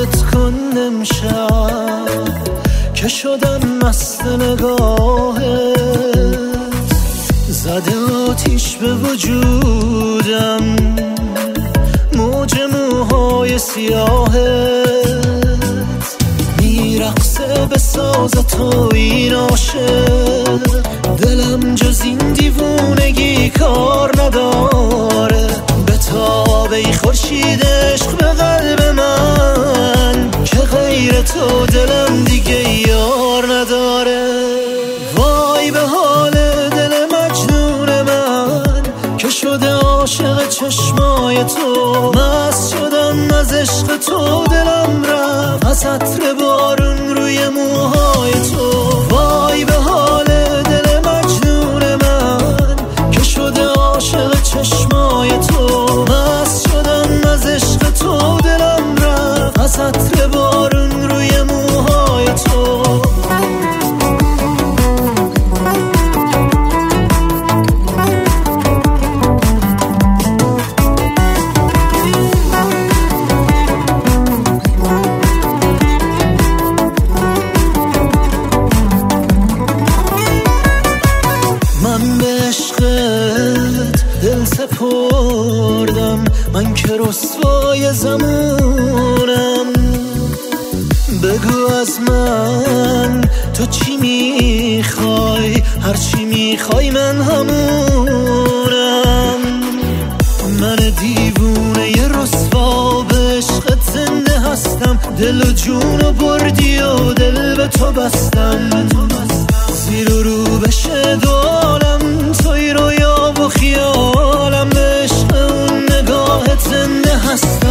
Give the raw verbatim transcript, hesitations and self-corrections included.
یادت کن امشب که شدم مست نگاهت، زده آتیش به وجودم موج موهای سیاهت، میرقصه به ساز تو این عاشق، دلم جز این دیوونگی کار نداره، به تاب ای خورشید عشق به قلب من که غیر تو دلم دیگه یار نداره. وای به حال دل مجنون من که شده عاشق چشمای تو، مست شدم از عشق تو، دلم رفت از عطر بارون روی موهای تو. وای به حال دل مجنون من که شده عاشق چشمای تو، مست شدم از عشق تو، دلم رفت از عطر بارون روی موهای تو. من به عشقت دل سپردم، من که رسوای زمونم، بگو از من تو چی میخوای، هر چی میخوای من همونم. من دیوونه ی رسوا به عشقت زنده هستم، دل و جون و بردی و دل به تو بستم، زیر و رو بشه دو عالم توی رویا و خیالم، به عشق اون نگاهت زنده هستم.